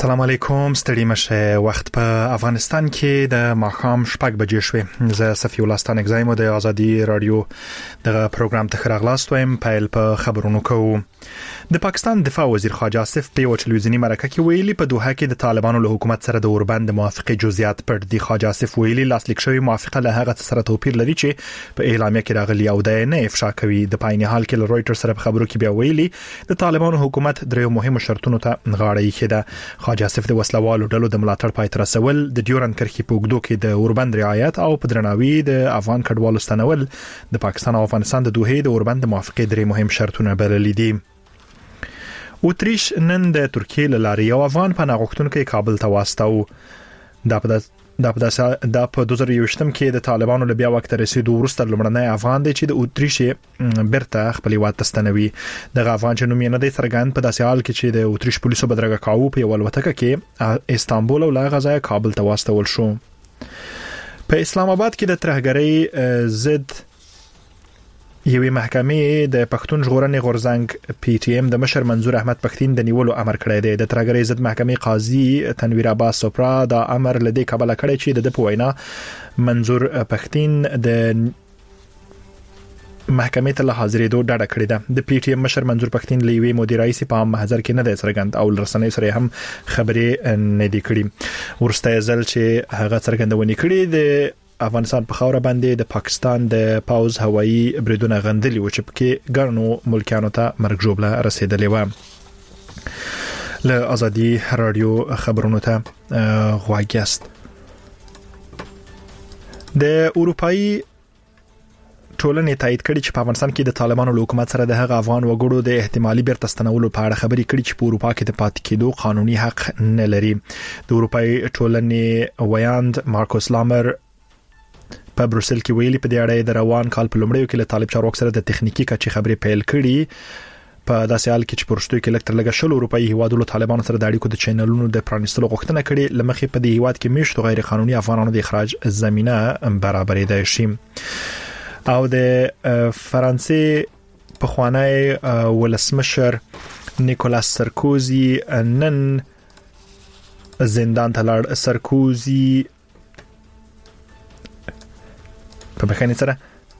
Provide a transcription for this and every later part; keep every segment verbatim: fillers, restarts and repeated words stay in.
السلام علیکم، ستړي مشه. وخت په افغانستان کې د ماښام شپږ بجې شوې. زه صفی الله ستانګزایم د آزادي رادیو دغه پروګرام ته خراغلاست وایم. پیل په خبرونو کوو. د پاکستان دفاع وزیر خواجه آصف په یو ټلویزیونی مرکه کې ویلي په دوحه کې د طالبانو له حکومت سره د اوربند موافقه جزئیات پټ دي. خواجه آصف ویلي لاسلیک شوی موافقه له هغه سره توپیر لري چې په اعلامیه کې راغلي او د نه افشا کوي. د پایني حال کې له رويټر سره په خبرو کې بیا ویلي د طالبانو حکومت درې مهمه شرطونو ته غاړه یې کړه. خواجه آصف د وسلوالو ډلو د ملاتړ پای تر رسول، د ډیورن کرښې په اوږدو کې د اوربند رعایت او په درناوي د افغان کډوالو ستنول د پاکستان او افغانستان د دوحې د اوربند موافقه درې مهم شرطونه بللي دي. اوتریش نن د ترکیې له لارې یو افغان پناه غوښتونکی کابل ته واستاو. دا په دا په دا په دوه زره یوویشت کې د طالبانو له بیا وخت رسیدو وروسته لمړنی افغان دی چې د اوتریش برته خپل هیواد ته ستنوي. دغه افغان چې نوم یې نه دی څرګند، په داسې حال کې چې د اوتریش پولیسو بدرګه کاوه په یو الوتکه کې استانبول او له غزا کابل ته واستول شو. په اسلام آباد کې د ترهګرۍ ضد یوې محکمې د پښتون ژغورنې غورځنګ پی ټی ایم د مشر منظور احمد پښتين د نیولو امر کړی دی. د ترهګرۍ ضد محکمې قاضي تنویر عباس سوپرا دا امر لدی کابل کړی چې د په وینا منظور پښتين د محکمې ته له حاضرېدو ډډه کړې ده. د پی ټی ایم مشر منظور پښتين لوی مدیرای سي په محضر کې نه دی څرګند او رسنۍ سره هم خبرې نه دی کړې. ورسته ځل چې هغه څرګندونې کړې د افغانستان په خاور باندې د پاکستان د پاوز هوایی بریدونه غندلي و چې پکې ګڼو ملکانو ته مرګ ژوبله رسیدلې و. له آزادي رادیو خبرونو ته غواړی است. د اروپאי ټولنې تایید کړي چې په افغانستان کې د طالبانو له حکومت سره د هغه افغان وګړو د احتمالي بیرته ستنولو په اړه خبرې کړي چې په اروپا کې د پاتې کېدو قانوني حق نه لري. د اروپאי ټولنې ویاند مارکوس لامر په بروسل کې ویلي په دې اړه د روان کال په لومړیو کې له طالب چارواکو سره د تخنیکی کچې خبرې پیل کړي. په داسې حال کې چې پرشتو کې لکټر لګا شل اروپאי هیوادونو طالبانو سره د اړیکو د چینلونو د پرانیستلو غوښتنه کړې، لمخې په دې هیواد کې میشتو غیر قانوني افغانانو د اخراج زمينه برابرېدای شي. او د فرانسې په خوانی ولسمشر نیکولاس سرکوزی نن زندان ته لاړ. سرکوزی په بخښنې سره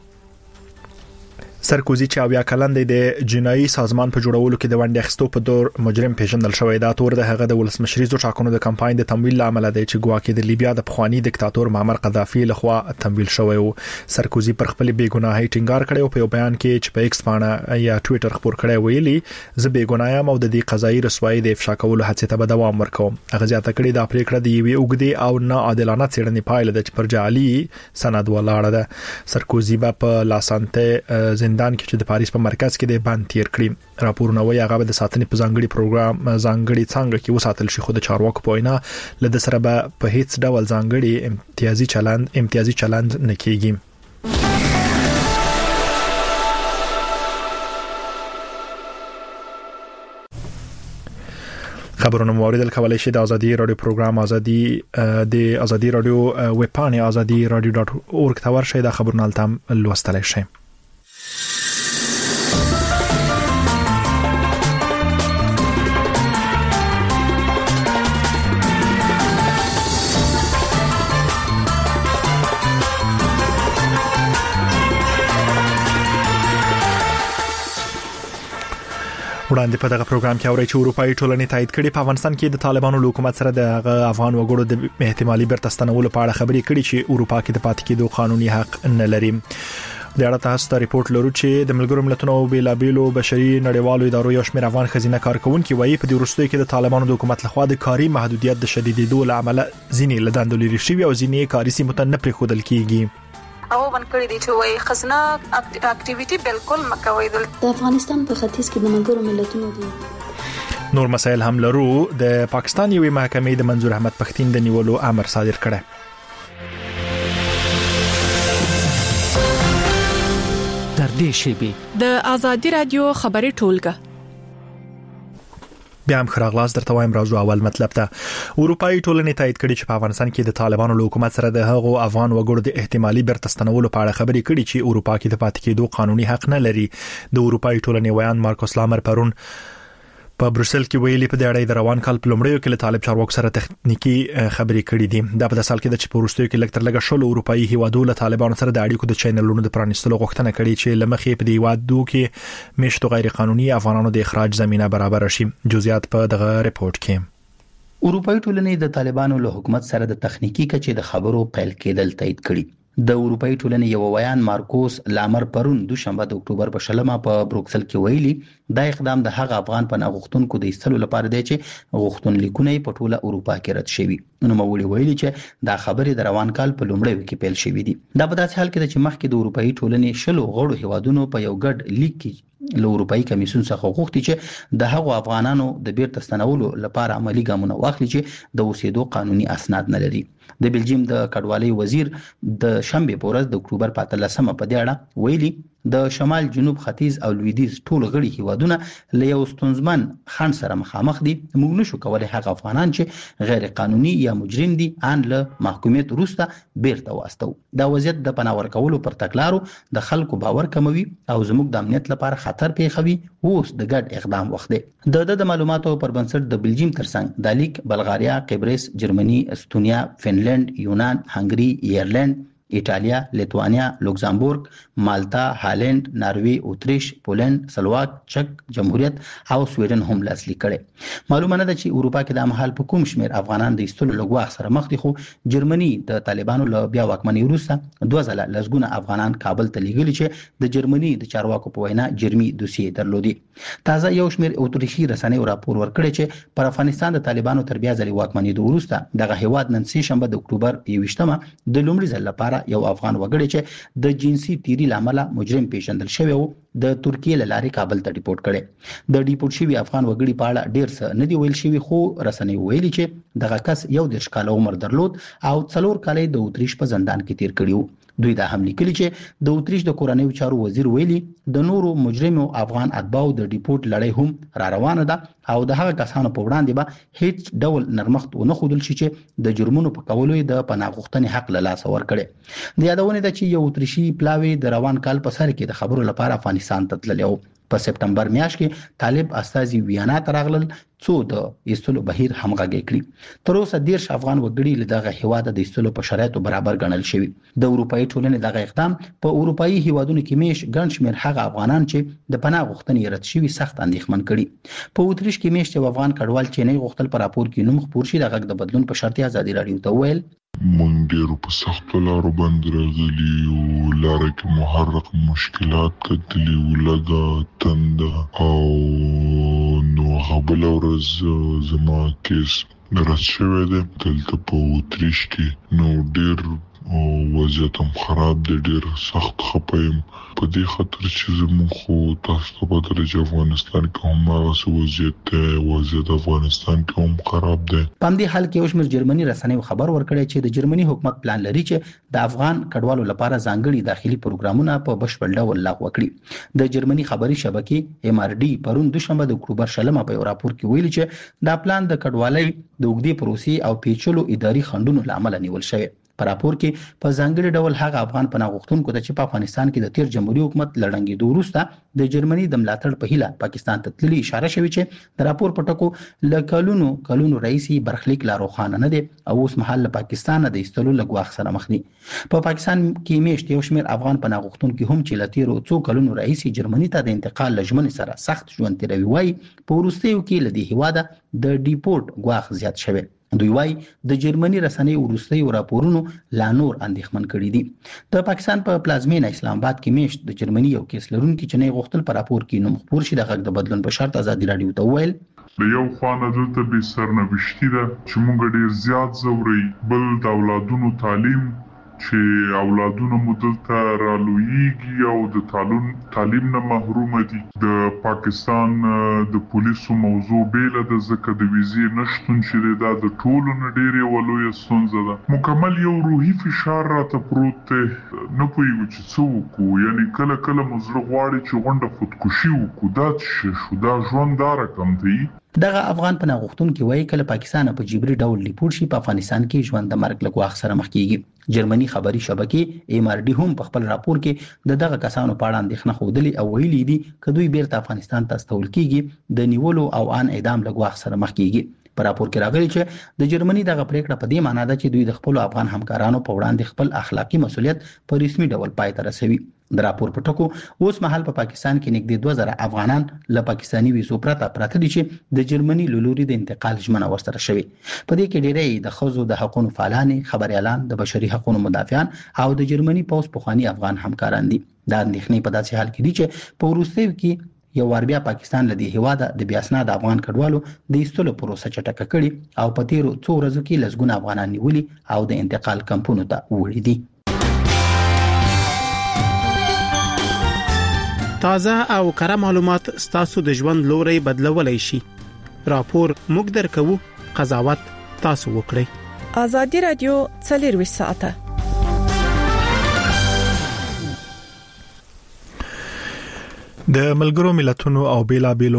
سرکوزی چې اویا کلن دی د جنایي سازمان په جوړولو کې د ونډې اخیستو په دور مجرم پیژندل شوی. دا تور د هغه د ولسمشریزو ټاکنو د کمپاین د تمویل لامل دی چې ګواکې د لیبیا د پخوانی دیکتاتور معمر قذافي لخوا تمویل شوی و. سرکوزی پر خپل بیګناهي ټینګار کړی او په یو بیان کې چې په ایکس باندې یا ټوئیټر خبر کړی ویلي زه بیګناه یم او د دې قضایي رسوایی د افشا کولو هڅې ته به دوام ورکوم. هغه ځاته کړی د پریکړه دی وی اوګدي او نه عادلانه څېړنې پایله د پر جعلي سند ولاړه ده. سرکوزی په لاسانته زندان کې چې د پاریس په مرکز کې د باندې تیر کړی. راپورونه وایي هغه د ساتنې په ځانګړي پروګرام ځانګړي څنګه کې وساتل شي، خو د چارواکو په وینا له سره به په هیڅ ډول ځانګړي امتیازي چلند امتیازي چلند نه کیږي. خبرونه موریدل کولای شي د آزادي رادیو پروګرام آزادي د آزادي رادیو ویب پاڼه آزادي رادیو ډاټ اورګ ته ورشئ. د خبرونه تم لوستلای شئ. وړاندې په دغه پروګرام کې اوري چې اروپאי ټولنې تایید کړي په افغانستان کې د طالبانو له حکومت سره د افغان وګړو د احتمالي بیرته ستنولو په اړه خبرې کړي چې اروپا کې د پاتې کېدو قانوني حق نه لري. د اړه تاسو ریپورت لرو چې د ملګرو ملتونو او بیلابیلو بشري نړیوالو ادارو یو شمېر افغان خزینه کارکونکو وایي په دې وروستیو کې د طالبانو د حکومت لخوا د کاري محدودیت د شدیدېدو لامل ځینې لداندو لري شي او ځینې کاري سیمو ته نه پریښودل کیږي. او باندې دي چې وای خزنه اکټیویټي بالکل مکوي. د افغانستان په ختیځ کې د ملګرو ملتونو دي نور مسایل هم لرو. د پاکستان یوې محکمې د منظور احمد پښتين د نیولو امر صادر کړی. در دې شی د آزادي رادیو خبري ټولګه بیا هم خراغلاس درته وایم. راځو اول مطلب ته. اروپאי ټولنې تایید کړي چې په افغانستان کې د طالبانو له حکومت سره د هغو افغان وګړو د احتمالي بیرته ستنولو په اړه خبرې کړي چې اروپا کې د پاتې کېدو قانوني حق نه لري. د اروپאי ټولنې ویان مارکوس لامر پرون په بروسل کې ویلي په دې اړه د روان کال په لومړیو کې له طالب چارواکو سره تخنیکی خبرې کړې دي. دا په داسې حال کې د چپورستو کې لکتر لګه شول اروپאי هیوادو له طالبانو سره د اړیکو د چینلونو د پرانیستلو غوښتنه کړې چې لمخې په دې هیوادو کې میشتو غیر قانوني افغانانو د اخراج زمينه برابر شي. جزئیات په دغه ریپورت کې. اروپאי ټولنې د طالبانو له حکومت سره د تخنیکی کچې د خبرو پیل کېدل تایید کړي. د اروپאי ټولنې یو ویان مارکوس لامر پرون دوشنبه د اکتوبر په شلمه په بروکسل کې ویلي دا اقدام د هغه افغان پناه غوښتونکو د ایستلو لپاره دی چې غوښتنلیکونه په ټوله اروپا کې رد شوي. نو مولي ویلي چې دا خبرې د روان کال په لومړیو کې پیل شوې دي. دا په داسې حال کې چې مخکې د اروپאי ټولنې شلو غړو هیوادونو په یو ګډ لیک کې له اروپאי کمیسیون څخه غوښتي چې د هغو افغانانو د بیرته ستنولو لپاره عملی ګامونه واخلي چې د اوسېدو قانوني اسناد نه لري. د بلجیم د کډوالۍ وزیر د شنبه په ورځ د اکتوبر په اتلسمه په دې اړه ویلي د شمال جنوب ختیځ او لویدیځ ټول غړي هیوادونه له یو ستونزمن خنډ سره مخامخ دي. موږ نشو کولای هغه افغانان چې غیر قانوني یا مجرم دي ان له محکومیت وروسته بیرته واستو. دا وضعیت د پناه ورکولو پر تکلارو د خلکو باور کموي او زموږ د امنیت لپاره خطر پیښوي. اوس د ګډ اقدام وخت دی. د د معلوماتو پر بنسټ د بلجیم ترڅنګ د لیک بلغاریا، قبرس، جرمني، استونیا، فنلند، یونان، هنګري، ایرلند، ایټالیا، لیتوانیا، لوکزامبورګ، مالتا، هالند، ناروی، اتریش، پولند، سلواک، چک جمهوریت او سویډن هم لاسلیک کړي. معلومه نه ده چې اروپا کې د مهال په کوم شمیر افغانان د ایستلو لګوا سره مخ دي، خو جرمني د طالبانو له بیا واکمنۍ وروسته دوه ځله لسګونه افغانان کابل ته لیږلي چې د جرمني د چارواکو په وینا جرمي دوسیې درلودي. تازه یو شمیر اتریشي رسنیو راپور ورکړی چې پر افغانستان د طالبانو تر بیا ځلې واکمنۍ وروسته دغه هیواد نن سه شنبه د اکتوبر یوویشتمه د لومړي ځل لپاره یو افغان وګړی چې د جنسي تیری لامل مجرم پیژندل شوی و د ترکیې له لارې کابل ته ډیپورت کړي. د ډیپورت شوی افغان وګړي په اړه ډیر څه نه دی ویل شوی، خو رسنۍ ویلي چې دغه کس یو دیرش کاله عمر درلود او څلور کاله د اتریش په زندان کې تیر کړی و. دوی دا هم لیکلي چې د اتریش د کورنیو چارو وزیر ویلي د نورو مجرمو افغان اتباعو د ډیپورت لړۍ هم را روانه ده او د هغه کسانو په وړاندې به هیڅ ډول نرمښت ونه ښودل شي چې د جرمونو په کولو د پناه غوښتنې حق له لاسه ورکړي. د یادونه ده چې یو اتریشي پلاوی د روان کال په سر کې د خبرو لپاره افغانستان ته تللی و. په سپټمبر میاشت کې طالب استازي ویانا ته راغلل څو د ایستلو بهیر همغږی کړي. تر اوسه دیرش افغان وګړي له دغه هیواد د ایستلو په شرایطو برابر ګڼل شوي. د اروپאי ټولنې دغه اقدام په اروپאי هیوادونو کې میش ګڼ شمېر هغه افغانان چې د پناه غوښتنې رد شوي سخت اندېښمن کړي. په اتریش کې میشت یو افغان کډوال چې نه غوښتل په راپور کې نوم خپور شي د غږ د بدلون په شرط ازادي راډیو ته ویل مونږ ډېرو په سختو لارو باندې راغلي یو، لاره کې محرک مشکلات کتلي وو، لږه تنده او نو هغه بله ورځ زما کیس رد شوی دی دلته په اتریش کې. نو ډېر وضعیت هم خراب دی، ډېر سخت خفه یم په دې خاطر چې زموږ خو تاسو ته پته لري چې افغانستان کې هم هغسې وضعیت دی، وضعیت افغانستان کې هم خراب دی. په همدې حال کې یو شمېر جرمني رسنیو خبر ورکړی چې د جرمني حکومت پلان لري چې د افغان کډوالو لپاره ځانګړي داخلي پروګرامونه په بشپړ ډول لغوه کړي. د جرمني خبري شبکې ایم آر ډي پرون دوشنبه د اکتوبر شلمه په یو راپور کې ویلي چې دا پلان د کډوالۍ د اوږدې پروسې او پیچلو اداري خنډونو له امله نیول شوی. په راپور کې په ځانګړي ډول هغه افغان پناه غوښتونکو ته چې په افغانستان کې د تیر جمهوریت حکومت لړنګېدو وروسته د جرمني د ملاتړ په هیله پاکستان ته تللي اشاره شوې چې د راپور په ټکو له کلونو کلونو رئیسي برخلیک لا روښانه نه دی او اوس مهال له پاکستان د ایستلو له ګواښ سره مخ دي. په پاکستان کې میشت یو شمېر افغان پناه غوښتونکي هم چې له تیرو څو کلونو رئیسي جرمني ته د انتقال له ژمنې سره سخت ژوند تیروي وایي په وروستیو کې له دې هیواده د ډیپورت ګواښ زیات شوی. دوی وايي د جرمني رسنۍ ورستۍ راپورونو لا نور اندېښمن کړي دي. د پاکستان په پلازمینه اسلام آباد کې میشت د جرمني یو کیس لرونکي چې نه غوښتل په راپور کې نوم خپور شي د غږ د بدلون په شرط ازادي راډیو ته ویل د یو خوانه دلته به سرنوشتي ده چې مونږ ډیر زیات زوري بل د اولادونو تعلیم چې اولادونه مو دلته رالویږي او د تعلیم تعلیم نه محروم دي. د پاکستان د پولیسو موضوع بیل د ځکه د ویزې نشتون چې دا د ټولو نه ډېر یو لوی ستونزه ده. مکمل یو روحي فشار راته پروت دی، نه پوهیږو چې څه وکړو. یعنی کله کله مو زړه غواړي چې غونډه خودکشي وکړو، دا څه شو، دا ژوند دا رقم دی. دغه افغان پناه غوښتونکي وایي کله پاکستان په جبري ډول ریپورت شي په افغانستان کې ژوند د مرګ له ګواښ سره مخ کیږي. جرمني خبري شبکې ایم آر ډي هم په خپل راپور کې د دغه کسانو په اړه اندېښنه خوده او ویلي دي چې دوی بیرته افغانستان ته استول کیږي د نیولو او ان اعدام له ګواښ سره مخ کیږي. په راپور کې راغلي چې د جرمني دغه پریکړه په دې معنی ده چې دوی د خپل افغان همکارانو په وړاندې خپل اخلاقی مسؤلیت په رسمي ډول پای ته رسوي. د راپور په ټکو اوس مهال په پاکستان کې نږدې دوه زره افغانان له پاکستاني ویزو پرته پراته دي چې د جرمني لوري د انتقال ژمنه ورسره شوی. په دې کې ډېری د ښځو د حقوقو فعالان، خبريالان، د بشري حقوقو مدافعان او د جرمني پوز پخوانی افغان همکاران دي. دا اندېښنې په داسې حال کې دي چې په وروستیو کې یو ور بیا پاکستان له دې هواده د بیا اسناد افغان کډوالو د ایستلو پروسه چټکه کړي او په تیرو څو ورځو کې لسګونه افغانان نیولي او د انتقال کمپونو ته وړي دي. تازه او کره معلومات ستاسو د ژوند لوري بدلولای شي. راپور موږ درکو، قضاوت تاسو وکړئ. ازادي رادیو څلور ساعته د ملګرو ملتونو او بیلابیلو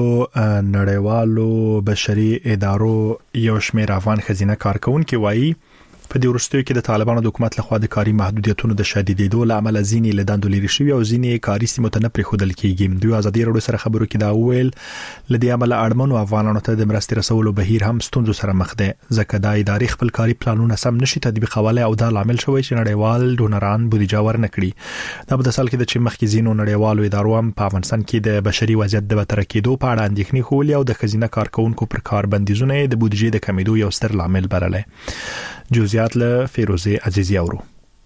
نړیوالو بشري ادارو یو شمېر افغان خزینه کارکونکو وایي په دې وروستیو کې د طالبانو د حکومت لخوا د کاري محدودیتونو د شدیدېدو له امله ځینې له دندو لرې شوي او ځینې کاري سیمو ته نه پرېښودل کېږي. دوی ازادي راډیو سره خبرو کې دا وویل له دې امله اړمنو افغانانو ته د مرستې رسولو بهیر هم ستونزو سره مخ دی، ځکه دا ادارې خپل کاري پلانونه سم نشي تطبیقولای او دا لامل شوی چې نړیوال ډونران بودیجه ورنه کړي. دا په داسې حال کې د چې مخکې ځینو نړیوالو ادارو هم په افغانستان کې د بشري وضعیت د بدتر کېدو په اړه اندېښنې ښودلې او د خزینه کارکونکو پر کار بندیزونه د بودیجې د کمیدو یو ستر لامل بللی. جزئیات له فیروزه عزیزی اورو.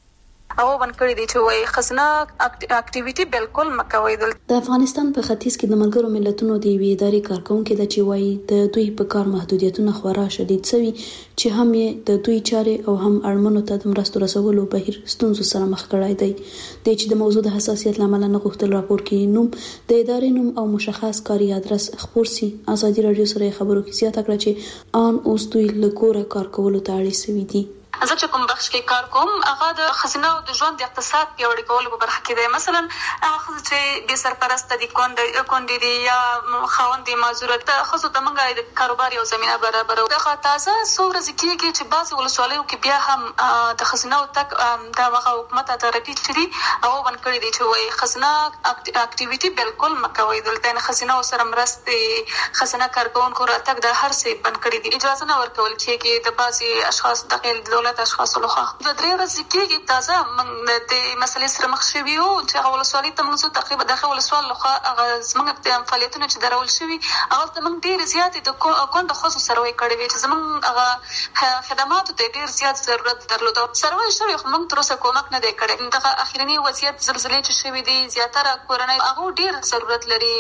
او باندې دي چې وای خزنه اکټیویټي بالکل مکوي. د افغانستان په ختیځ کې د ملګرو ملتونو د وی ادارې کارکونکو د چې وای د دوی په کار محدودیتونه خورا شدید سوي چې هم یې د دوی چارې او هم اړمنو ته د مرستو رسولو بهیر ستونزو سره مخ کړای دی. د چې د موضوع د حساسیت لامل نه غوښتل راپور کې نوم د ادارې نوم او مشخص کاري ادرس خبر سي. ازادي رادیو سره خبرو کې زیاته کړه چې ان اوس دوی له کوره کار کولو ته اړ سوي دي. زه چې کوم بخش کې کار کوم هغه د خزینه او د ژوند د اقتصاد پیاوړي کولو په برخه کې دی. مثلا هغه چې به سرپرست دي کونډ کونډې دي یا خاوند معذورت ته خصوصا د منګای د کاروبار یو زمينه برابر. دغه تازه څو ورځې کېږي چې بعض ولسوالیو کې بیا هم د خزینه او تک د هغه حکومت ته رپیټ کړي او باندې دي چې وای خزینه اکټیویټي بالکل مکوي. دلته خزینه سره مرستې خزینه کارکونکو راتګ د هر څه بند کړي دي. اجازه نه ورکول کېږي د بعضي اشخاص داخل دولت اشخاص لخوا. د درې ورځې کېږي تازه موږ د مسلې سره مخ شوي یو چې هغه ولسوالۍ ته موږ تقریبا دغه ولسوال لخوا هغه زموږ د فعالیتونو چې درول شوي هغه ته موږ ډېر زیاتې د کونډو ښځو سروې کړې وې چې زموږ هغه خدماتو ته ډېر زیات ضرورت درلود. سروې شوي خو موږ تر اوسه کومک نه دی کړی. دغه اخرنی وضعیت زلزلې چې شوي دي زیاتره کورنۍ هغه ډېر ضرورت لري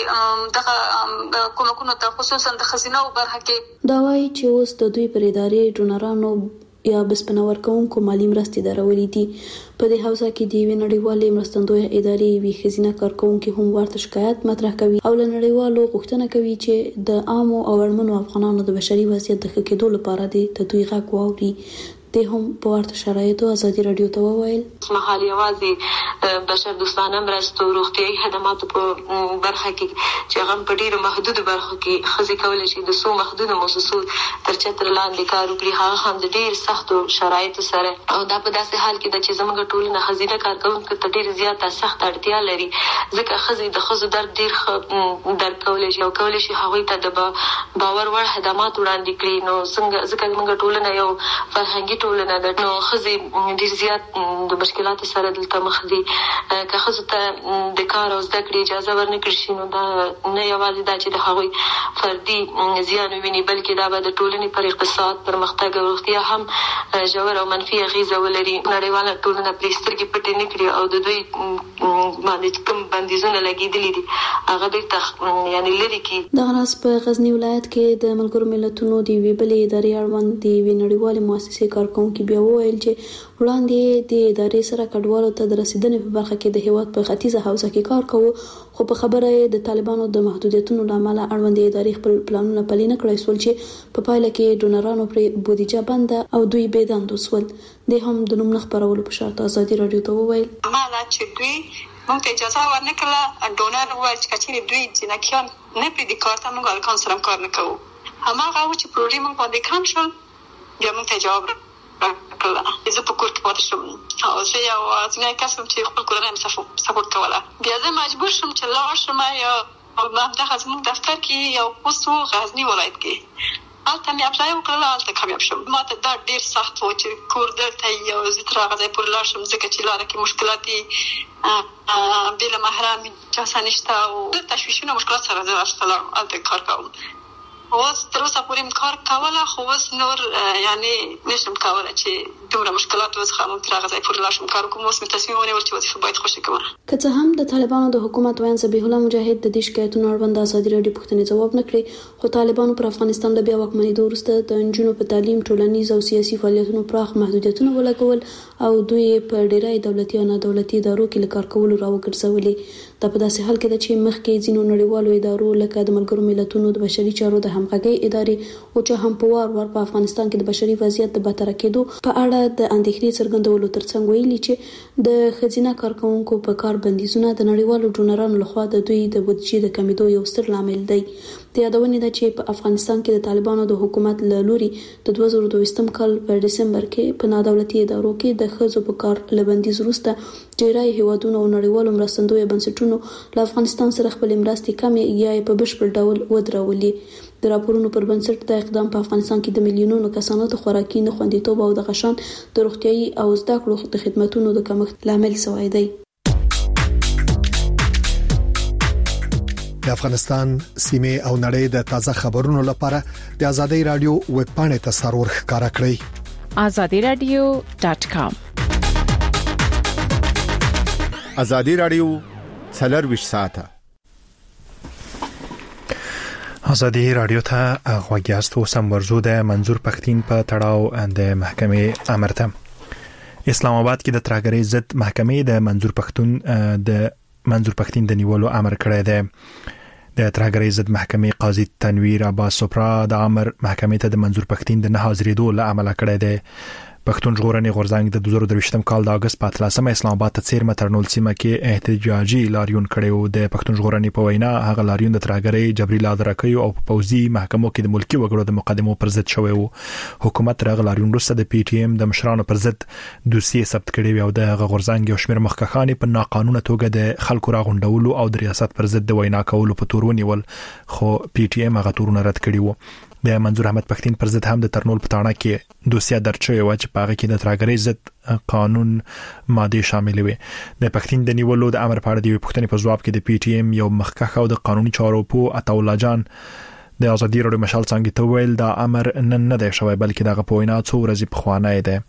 دغه کومکونو ته خصوصا د خزینه او برخه کې. دا وایي چې اوس د دوی پر ادارې ډونرانو یا بسپنور کوونکو مالی مرستې درولې دي. په دې حوزه کې د یوې نړیوالې مرستندوی ادارې وی خزینه کارکونکو هم ورته شکایت مطرح کوي او له نړیوالو غوښتنه کوي چې د عامو او اړمنو افغانانو د بشري وضعیت د ښه کېدو لپاره د دوی غږ واوري. د هم په ورته شرایطو ازادي رادیو ته وویل مهال یوازې بشر دوستانه مرستو روغتيایي خدماتو په برخه کې چې هغه په ډیرو محدود برخو کې خزي کولای شي د سو محدود موسسو تر چتر لاندې کار وکړي. هغه هم د ډیر سختو شرایطو سره او دا په داسې حال کې د چې زموږ ټولنه خزینه کارکونکو ته ډیر زیاته سخت اړتیا لري ځکه خزي د خزو درد ډیر درک کولای شي او کولای شي هغه ته د باور وړ خدمات وړاندې کړي. نو څنګه ځکه موږ ټولنه یو فرهنګي ټولنه ده نو خزي ډیر زیات د مشکلاتو سره دلته مخ دي. که خزو ته د کار او زده کړې اجازه ورنکړل شي نو دا نه یوازې دا چې د هغوی فردي زیان ویني بلکې دا به د ټولنې پر اقتصاد پرمختګ او روغتیا هم ژور او منفي اغیزه ولري. نړیواله ټولنه پرې سترګې پټې نه کړي او د دوی باندې کوم بندیزونه لګېدلي دي هغه بیرته یعنې لرې کړي. دغه راز په غزني ولایت کې د ملګرو ملتونو د یوې بلې ادارې اړوند د یوې نړیوالې مؤسسې کارکونکي بیا وویل چې وړاندې د ادارې سره کډوالو ته د رسیدنې په برخه کې د هیواد په ختیځه حوزه کې کار کوو خو په خبره د طالبانو د محدودیتونو لامل اړوند ادارې خپل پلانونه پلي نه کړای سول چې په پایله کې ډونرانو پر بودیجه بنده او دوی بېدندو سول. د هم د نوم نه خبرولو په شرط ازادي رادیو ته وویل مالا چې دوی موږ ته اجازه ورنکړه ډونر وایي چې دوی جنکیان نه پرې د کار ته موږ الکان سره کار نه کوو هماغه و چې پروژې موږ باندې کم شول بیا موږ ته جواب راکړل زه په کور کې پاتې شوم او زه یو ځینې کس وم چې خپل کورنۍ مې سپورټ کوله بیا زه مجبور شوم چې لاړ شم یا همدغه زموږ دفتر کې یو پوسټ و غزني ولایت کې هلته مې اپلای وکړل هلته کامیاب شوم ما ته دا ډېر سخت و چې کور دلته یو زه تر هغه ځای پورې لاړ شم ځکه چې لاره کې مشکلات دي بې له محرم چاسه نشته او تشویشونه مشکلات سره زه هلته لاړم هلته کار کوم اوس تر اوسه پورې کار کوله خو اوس نور یعنی نشم کوله چې دومره مشکلات وڅخه موږ تر هغه ځای پورې لاړ شم کار کوم اوس مې تصمیم ونیول چې وظیفه باید خوښه کړم که څه هم د طالبانو د حکومت ویان ذبیح الله مجاهد د دې شکایتونو اړوند ازادي راډیو پوښتنې ځواب نه کړې خو طالبانو پر افغانستان د بیا واکمنېدو وروسته د نجونو په تعلیم ټولنیز او سیاسي فعالیتونو پراخ محدودیتونه ولګول او دوی په ډېری دولتي او نه دولتي ادارو کې له کار کولو راوګرځولې دا په داسې حال کې ده چې مخکې ځینو نړیوالو ادارو لکه د ملګرو ملتونو د بشري چارو د همغږۍ ادارې او چې هم په وار وار په افغانستان کې د بشري وضعیت د بدتر کېدو په اړه د اندېښنې څرګندولو ترڅنګ ویلي چې د ښځینه کارکونکو په کار بندیزونه د نړیوالو ډونرانو لخوا د دوی د بودیجې د کمیدو یو ستر لامل دی د یادونې ده چې په افغانستان کې د طالبانو د حکومت له لوري د دوه زره دویشتم کال په ډسمبر کې په نادولتي ادارو کې د ښځو په کار له بندیز وروسته ډېری هیوادونو او نړیوالو مرستندویه بنسټونو له افغانستان سره خپلې مرستې کمې یا په بشپړ ډول ودرولې د راپورونو پر بنسټ د اقدام په افغانستان کې د میلیونونو کسانو د خوراکي نه خوندیتوب او د غشان د روغتیايي او زده کړو د خدماتو د کمښت لامل شوی دی. د افغانستان سیمه او نړۍ د تازه خبرونو لپاره د ازادي رادیو ویب پاڼې ته سرور ښکارا کړئ azadi radio dot com. ازادي رادیو څلور ساعته ازادي رادیو ته غوږیاست او سم ورزو د منظور پښتين په تړاو د محکمې امر ته اسلام آباد کې د ترهګرۍ ضد محکمې د منظور پښتون د منظور پښتين د نیولو امر کړی دی. د ترهګرۍ ضد محکمې قاضي تنویر عباس سوپرا د امر محکمې ته د منظور پښتين د نه حاضرېدو له امله کړی دی. پښتون ژغورنې غورځنګ د دوه زره درویشتم کال د اگست په اتلسمه اسلام آباد ته څیرمه ترنول سیمه کې احتجاجي لاریون کړی د پښتون ژغورنې په وینا هغه لاریون د ترهګرۍ جبري لادرکۍ او په پوځي محکمو کې د ملکی وګړو د مقدمو پر ضد شوی وو. حکومت راغ لاریون وروسته د پی ټی ایم د مشرانو پر ضد دوسیې ثبت کړي او د غورځنګ یو شمېر مخکخان په ناقانونه توګه د خلکو راغونډولو او د ریاست پر ضد د وینا کولو په تور ونیول خو پی ټی ایم هغه تورونه رد کړي وو. د منظور احمد پښتين پر ضد هم د ترنول په تاڼه کې دوسیه درج شوی و چې په هغه کې د ترهګرۍ ضد قانون ماده شامل وي. د پښتين د نیولو د امر په اړه د پښتنې په جواب کې د پی ټی ایم یو مخکخ او د قانوني چارو په عطاالله جان د ازادي رادیو مشال څنګه ته ویل دا امر نن نه دی شوی بلکې دغه په وینا څو ورځې په خوانه دی.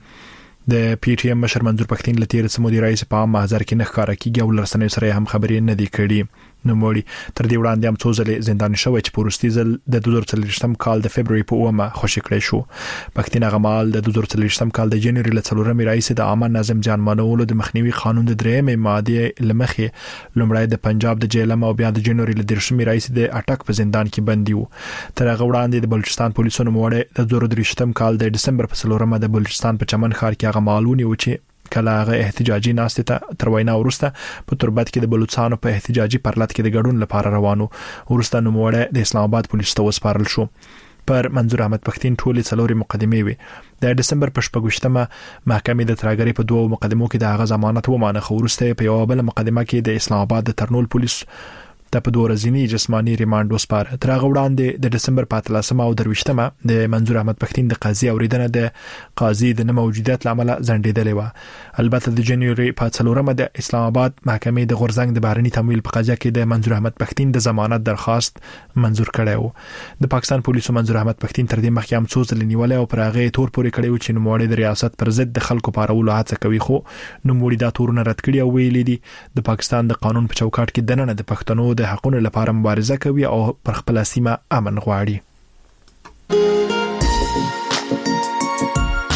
د پی ټی ایم مشر منظور پښتين لتیر سمودي رئیس په محضر کې نه ښکارا کیږي او لرسنې سره هم خبرې نه دی کړي. نو موري تر دې وړاندې هم څو ځلې زندان شوی چې پورستي ځل د دوه زره څلوېښتم کال د فبرवरी په اومه خوشی کړی شو. پښتين غمال د دوه زره څلوېښتم کال د جنوري له څلورمې رئیس د عامه نظم جان منولو د مخنیوي قانون د درېمې ماده لمخې لومړی د پنجاب د جیلم او بیا د جنوري له دیرشمې رئیس د اټک په زندان کې بندي وو. تر هغه وړاندې د بلوچستان پولیسو نوموړی د دوه زره درویشتم کال د دسمبر په څلورمه د بلوچستان په چمن ښار کې هغه مالونی و چې کله هغه احتجاجي ناستې ته تر وینا ورسته په تربت کې د بلوچستان په احتجاجي پرلط کې د ګډون لپاره روانو ورسته نوموړی د اسلام آباد پولیسو ته وسپارل شو. پر منظور احمد پښتين ټولې څلورې مقدمې وي. د دسمبر په شپږمه محکمې د ترهګرۍ په دوه مقدمو کې د هغه ضمانت ومانه خو ورسته په یو بل مقدمه کې د اسلام آباد د ترنول پولیس ته په دوه ورځنی جسمانی ریماند وسپاره. تر هغه وړاندې د دسمبر په اتلسمه او درویشتمه د منظور احمد پښتين د قاضي اوریدنه د قاضي د نه موجودیت لامل ځنډېدلې و. البته د جنوري په څلورمه د اسلام آباد محکمې د غورځنګ د بهرني تمویل په قضیه کې د منظور احمد پښتين د ضمانت درخواست منظور کړی و. د پاکستان پولیسو منظور احمد پښتين تر دې مخکې هم څو ځله نیولې او پر هغه تور پورې کړی و چې نوموړی د ریاست پر ضد د خلکو پارولو هڅه کوي خو نوموړی دا تورونه رد کړی او ویلي دي د پاکستان د قانون په چوکاټ کې دننه د پښتنو د حقوقو لپاره مبارزه کوي او پر خپل سیمه امن غواړي.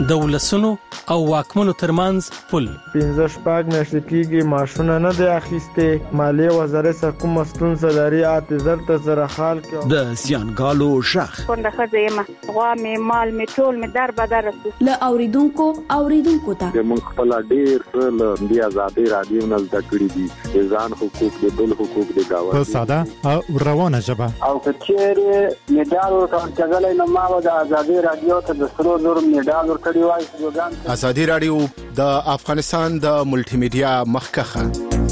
د ولسونو او واکمنو ترمنځ پل پنځه شپږ میاشتې کېږي ماشونه نه دی اخیسته مالیه وزارت سره کوم مسؤل سره اعتذار ته سره حال کې د زیانګالو شخ څنګه خځه غوا می مال می ټول می در بدر له اوریدونکو اوریدونکو ته موږ خپل ډیر له دی آزادي رادیو نه زده کړی دي ځان حقوق د بل حقوق د گاوه په ساده او روانه ژبه او کچېره میډال ورکړل نو ما د آزادي رادیو ته د سرو زر میډال ورکړی وای سلوګان آزادي رادیو د افغانستان د ملټي میډیا مخکخه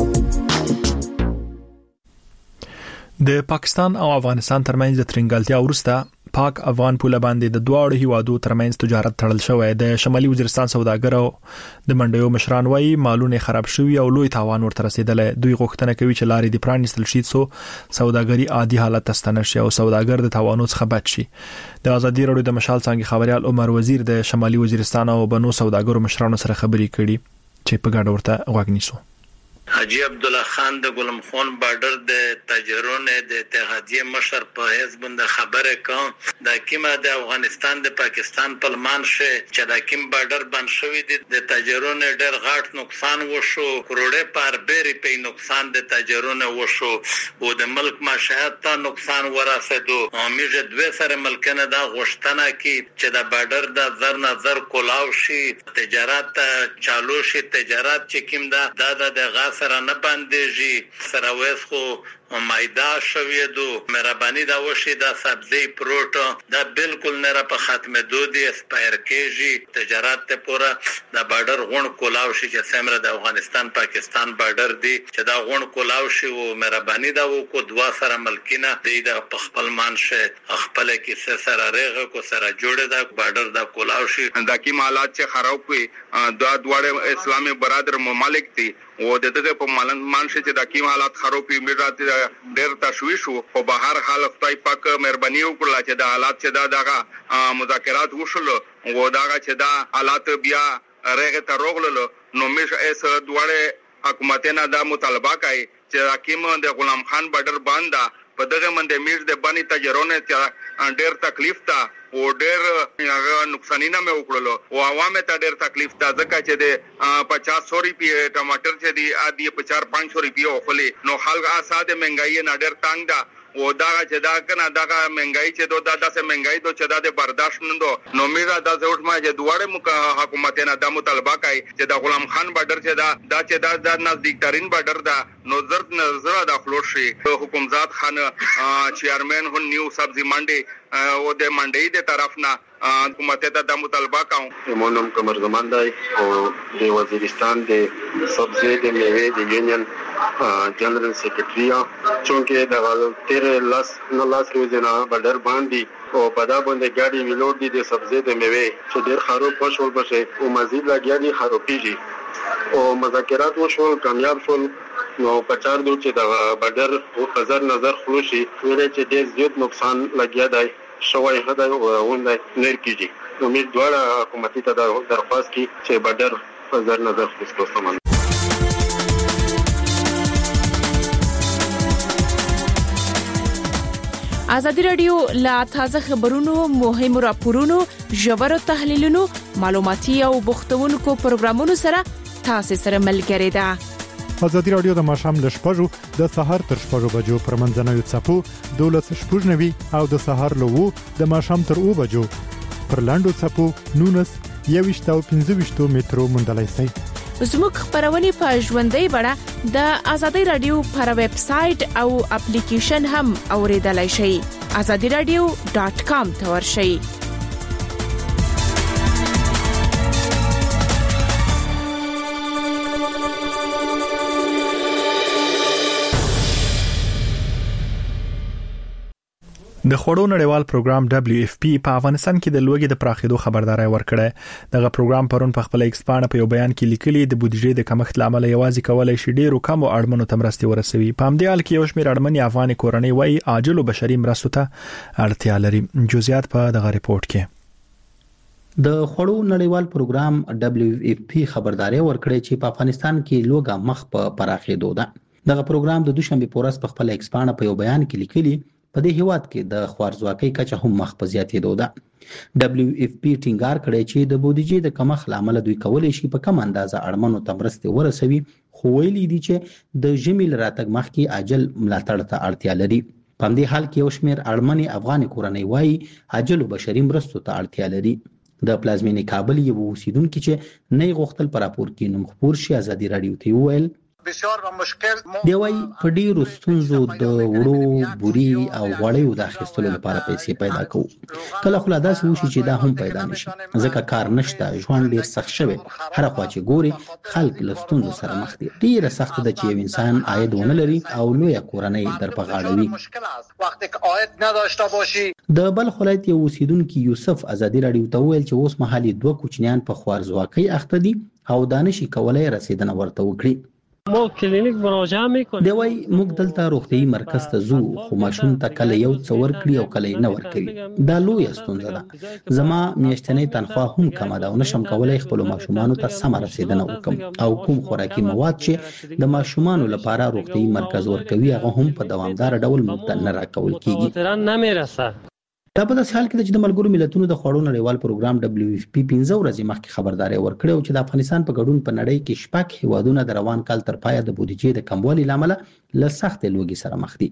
د پاکستان او افغانستان ترمنځ د ترنګلتیا وروسته پاک افغان پوله باندې د دواړو هیوادو ترمنځ تجارت تړل شوی د شمالي وزیرستان سوداګرو د منډیو مشران وایي مالونه خراب شوی او لوی تاوان ورته رسیدل دوی غوښتنه کوي چې لارې د پرانیستل شي سو سوداګري عادي حالت ته ستنه شي او سوداګر د تاوانو څخه بچ شي د آزادي رادیو د مشال څنګه خبريال عمر وزیر د شمالي وزیرستان او بنو سوداګرو مشرانو سره خبرې کړي چې په ګډه ورته غوږ نیسو حاجی عبد الله خان د ګلم خان بارډر د تاجرونو د اتحادیه مشر په حزب د خبره کوم د کیمه د افغانستان د پاکستان په لمان شه چې د کیم بارډر باندې شوې د تاجرونو ډېر غاټ نقصان وشو کروڑې پر بیري په نقصان د تاجرونو وشو او د ملک معیشت ته نقصان ورسېدو امیجه دوه سره ملکنه دا غشتنه کی چې د بارډر د زر نظر کولاو شي تجارت چالو شي تجارت چې کیم دا د غاز سره نه باندېږي سره وېسخو مایدا شوی دو مهرباني دا وشي دا سبزی پروت دا بالکل نه را په ختمه دو دي اسپایر کېږي تجارت ته پورا دا بارډر غون کولاو شي چې سمره د افغانستان پاکستان بارډر دی چې دا غون کولاو شي او مهرباني دا وکړو دوا سره ملکینه دی دا په خپل مانشه خپل کې سره رغه کو سره جوړه دا بارډر دا کولاو شي دا کی حالات چې خراب وي دا دواړه اسلامي برادر ممالک دي او د دې په مالن مانشه چې دا کی حالات خراب وي میراته ډېر تشویش او په هر حال خدای پاک مهرباني وکړه چې دا حالات چې دا دغه مذاکرات وشول او دا چې دا حالات بیا رغه ته روغلل نو مشه اس دواړه حکومتونه دا مطالبه کوي چې حکیم د غلام خان بارډر باندې په دغه منډه میز د بانی تجربه ته ډېر تکلیف تا او ډېر هغه نقصانینه مې وکړلو او عوامه ته ډېر تکلیف تا ځکه چې د پچاس سو روپیه ټماټر چې دی ادي په چار پنځه سو روپیه خولي نو خلک اساده مهنګای نه ډېر تنگ ده او دا چې دا کنه دا مهنګای چې دوه داسې مهنګای دوه چې دا د برداشت نندو نو میرا دا زوټ ما چې دوړې مکه حکومتونه د مطالبه کوي چې د غلام خان بارډر چې دا دا چې دا د نزدیک ترين بارډر دا نو زرد نظر دا خلوص شي حکومت خان چیرمن هو نیو سبزی منډي او د منډي د طرف نه حکومت ته د مطالبه کوم مونږ کومر زمان دی او د وزیرستان د سبزی د میوه د یونین جنرال سیکریټري چونکه د تیر لاس نو لاس روزنه بډر باندې او په دا باندې ګاډي ویلوډ دي د سبزی د میوه چې ډیر خراب پښول بشه او مزید لګیاري خرابېږي او مذاکرات وشول کامیاب شول نو پچار دو چې د بډر او نظر نظر خلوشي ویل چې ډیر زیات نقصان لګیا دی شوی هدا ونده نر کیږي امید دواړه حکومتي ته درخواست کی چې بډر نظر نظر خلاص سامان آزادی رادیو لا تازه خبرونو مهم راپورونو ژور تحلیلونو معلوماتي او بوختونکو پروګرامونو سره تاسو سره ملګری ده آزادی رادیو د ماشام ل شپږو د سحر تر شپږو بجو پر منځنوي چپو دولت شپږنوي او د سحر له وو د ماشام تر او بجو پر لاندو چپو نونس یويشتو پنځويشتو میټرو مندلای سي زموږ خبرونه په ژوندۍ بڼه د آزادی رادیو پر ویب سټ او اپلیکیشن هم اوریدلای شئ آزادی رادیو ډاټ کام ته ورشئ د خوړو نړیوال پروګرام دبليو اف پی په افغانستان کې د لوګي د پراخېدو خبرداري ورکړه دغه پروګرام پرون په خپل ایکسپانه په یو بیان کې لیکلي د بودیجې د کمښت لامل یوازې کولای شي ډیرو کم او اړمنو تمرستي ورسوي په همدې حال کې یو شمېر اړمنې افغان کورنۍ وایي عاجل او بشري مرستو ته اړتیا لري جزئیات په دغه ریپورت کې د خوړو نړیوال پروګرام دبليو اف پی خبرداري ورکړه چې په افغانستان کې لوګا مخ په پراخېدو ده دغه پروګرام د دوشنبه پورس په خپل ایکسپانه په یو بیان کې لیکلي په دې هیواد کې د خوارځواکۍ کچه هم مخ په زیاتېدو ده. دبليو اف پی ټینګار کړی چې د بودیجې د کمښت لامل دوی کولی شي په کم اندازه اړمنو ته مرستې ورسوي، خو ویلي دي چې د ژمي له راتګ مخکې عاجل ملاتړ ته اړتیا لري. په همدې حال کې یو شمېر اړمنې افغاني کورنۍ وایي عاجلو بشري مرستو ته اړتیا لري. د پلازمینې کابل یو اوسیدونکي چې نه غوښتل په راپور کې نوم خپور شي ازادي رادیو ته وویل بسیار و مشکل دی وای په ډیرو ستونزو د وړو بوري او غوړیو د اخیستلو لپاره پیسې پیدا کوو. کله خو لا داسې وشي چې دا هم پیدا نشي ځکه کار نشته، ژوند ډیر سخت شوی، هر خوا چې ګوري خلک له ستونزو سره مخ دي. ډیره سخت ده چې یو انسان عاید ونه لري او لویه کورنۍ در په غاړه وي. وقتی که عاید نداشته باشی. د بلخ ولایت یو اوسیدونکي یوسف ازادي رادیو ته وویل چې اوس مهال دوه کوچنیان په خوارځواکۍ اخته دي او دانشي کولای رسیدنه ورته وکړي. ما کلینیک مراجعه میکنیم. دی وای موږ دلته روغتيایي مرکز ته ځو خو ماشوم ته کله یو څو ورکړي او کله نه ورکړي. دا لوی ستونزه ده. زما میاشتنۍ تنخواه هم کمه ده او نشم کولای خپل ماشومانو ته سم رسیدنه وکم او کوم خوراکي مواد چې د ماشومانو لپاره روغتيایي مرکز ورکوي هغه هم په دوامدار ډول موږ ته نه راکول کیږي. تران نه میرسه. دا په داسې حال کې چې د ملګرو ملتونو د خوړو نړیوال پروګرام دبليو اف پی پنځه ورځې مخکې خبرداري ورکړې او چې د افغانستان په ګډون په نړۍ کې شپږ هیوادونه د روان کال تر پایه د بودیجې د کموالي لامل له سخت لوګي سره مخ دي.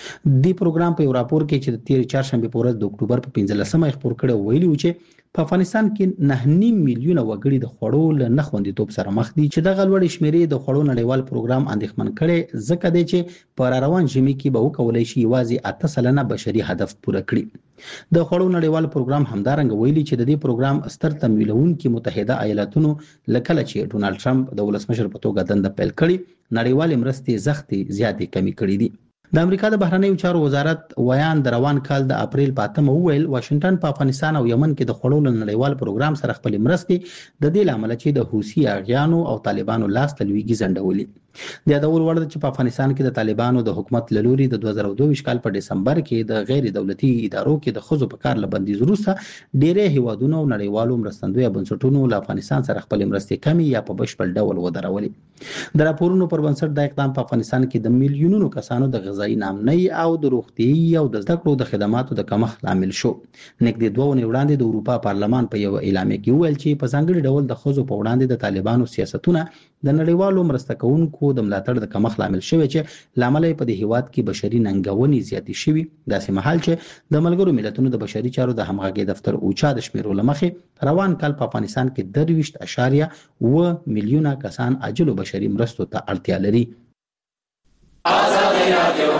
د پروګرام په یو راپور کې چې د تیر چهارشنبه په ورځ د اکتوبر په پنځلسمه خبر کړي ویلي و چې په افغانستان کې نه نیم میلیونه وګړي د خوړو له نه خوندیتوب سره مخ دي چې د غلوړې شمیرې د خوړو نړیوال پروګرام اندېښمن کړي ځکه دی چې په روان ژمي کې به وکولای شي یوازې اته سلنه بشري هدف پوره کړي. د خوړو نړیوال پروګرام همدارنګه ویلي چې د دې پروګرام ستر تمویلونکي متحده ایالاتونو لکه چې ډونالد ټرمپ د ولسمشر په توګه دنده پیل کړي نړیوال مرستې زغتې زیاتې کمی کړې دي. د امریکا د بهرنیو چارو وزارت ویان د روان کال د اپریل په اتمه وویل واشنگټن په افغانستان او یمن کې د خوړو نړیوال پروګرام سره خپل مرستې د دې لامل چې د حوثي اغیانو او طالبانو لاس تلويږي زندولي. د یادول وړ چې په افغانستان کې د طالبانو د حکومت لوري د دوه زره دوه کال په دسمبر کې د غیر دولتي ادارو کې د خزو په کار لبندیز وروسته ډېرې هیوادونو او نړیوالو مرستندوی بنسټونو له افغانستان سره خپل مرستې کمی یا په بشپړ ډول ودرولې. د راپورونو پر بنسټ د اقدام په افغانستان کې د میلیونونو کسانو د غذایی نامنۍ او د روغتيایي او د زده کړو د خدماتو د کمښت لامل شو. نږدې دوه ونې وړاندې د اروپا پارلمان په یو اعلامیه کې ویل چې په ځانګړي ډول د خزو په وړاندې د طالبانو سیاستونه د نړیوالو مرسته کوونکو د ملاتړ د کمښت لامل شوی چې لامل په دې هیواد کې بشري ننګونې زیاتې شوي. داسې مهال چې د ملګرو ملتونو د بشري چارو د همغږي دفتر اوچا د شمیرو لمخې روان کال په افغانستان کې درویشت اشاریه اوه میلیونه کسان عاجلو بشري مرستو ته اړتیا لري. ازادي رادیو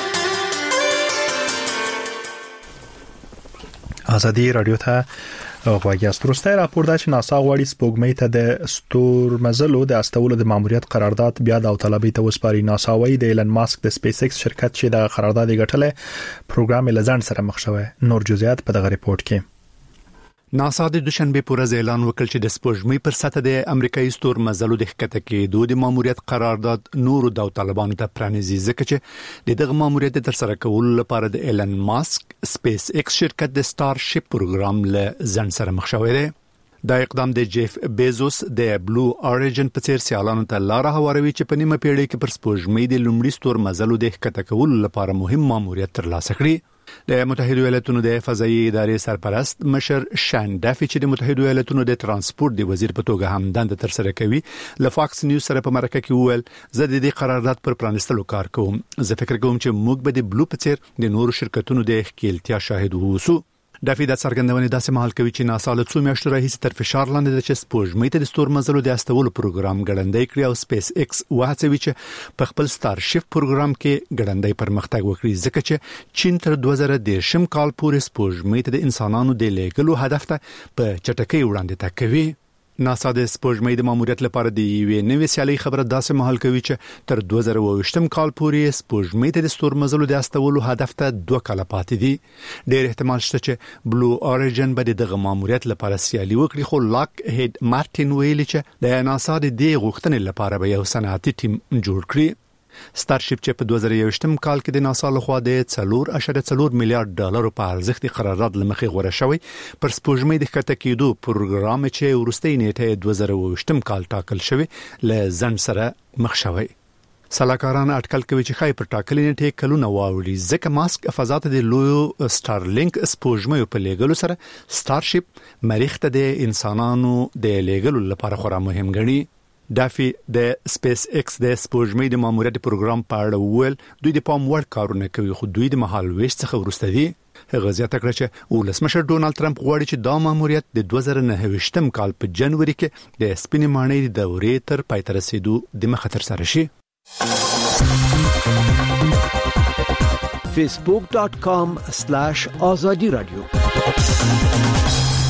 ازادي رادیو ته غواړي استروسته راپور دا چې ناسا غواړي سپوږمۍ ته د ستورمزلو د استولو د ماموریت قرارداد بیا د طلبي ته وسپاري. ناسا وايي د ایلن ماسک د سپیس ایکس شرکت چې د قرارداد غټله پروګرام لزان سره مخ شوی. نور جزئیات په دغه ریپورت کې. ناسا د دوشنبه په ورځ اعلان وکړ چې د سپوږمۍ پر سطح د امریکایي ستورمزلو د ښکته کېدو د ماموریت قرارداد نورو داوطلبانو ته پرانیزي ځکه چې د دغه ماموریت تر سره کولو لپاره د ایلن ماسک سپیس ایکس شرکت د سٹار شپ پروګرام له ځن سره مخ شوی دی. دا اقدام د جیف بیزوس د بلو اوريجن په څیر سیالانو ته لار هواروي چې په نیمه پیړۍ کې پر سپوږمۍ د لومړي ستورمزلو د ښکته کولو لپاره مهم ماموریت ترلاسه کړي. د متحده ایالاتونو د فضایي ادارې سرپرست مشر شان ډافي چې د متحده ایالاتونو د ترانسپورت د وزیر په توګه هم دند تر سره کوي له فاکس نیوز سره په مرکه کې وویل زه د دې قرارداد پر پرانستلو کار کوم. زه فکر کوم چې موږ به د بلو په څیر د نورو شرکتونو د ښکیلتیا شاهد ووسو. ډافي د څرګندونې داسې مهال کوي چې ناسا له څو میاشتو راهیسې تر فشار لاندې ده چې سپوږمۍ ته د ستورمزلو د استولو پروګرام ګړندی کړي او سپیس ایکس وهڅوي چې په خپل سٹار شپ پروګرام کې ګړندی پرمختګ وکړي ځکه چې چین تر دوه زره دېرشم کال پورې سپوږمۍ ته د انسانانو د لیږلو هدف ته په چټکۍ وړاندې تګ کوي. ناسا د سپوږمۍ د ماموریت لپاره د یوې نوې سیالۍ خبره داسې مهال کوي چې تر دوه زره اووه کال پورې سپوږمۍ ته د ستورمزلو د استولو هدف ته دوه کاله پاتې دي. ډېر احتمال شته چې بلو اوريجن به دغه ماموریت لپاره سیالي وکړي خو لاک هید مارټین ویلي چې د ناسا د دې غوښتنې لپاره به یو صنعتي ټیم جوړ کړي. سٹارشپ چې په دوه زره یوویشت کال کې د ناسا لخوا د څلور اعشاریه څلور میلیارډ ډالر په ارزښت قرارداد لمخې غوړه شوی پر سپوږمۍ د ښکته کېدو پروګرام چې ورستۍ نیټه دوه زره اووه کال ټاکل شوی له ځن سره مخ شوی. سلاکاران اټکل کوي چې خای پر ټاکلې نیټه کلونه واوړي ځکه ماسک فضا ته د لویو سټارلینک سپوږمۍ په لګلو سره ستارشپ مریخ ته د انسانانو د لګلو لپاره خورا مهم ګڼي. دافي د سپیس ایکس د سپوږمۍ د ماموریت پروګرام په اړه ویل دوی د پام وړ کارونه کوي خو دوی د مهال ویش څخه ورسته دي. هغه زیاته کړه چې ولسمشر ډونالد ټرمپ غواړي چې دا ماموریت د دوه زره نهه کال په جنوري کې د سپینې ماڼۍ د دورې تر پای ته رسیدو د مخه تر سره شي. facebook dot com slash azadi radio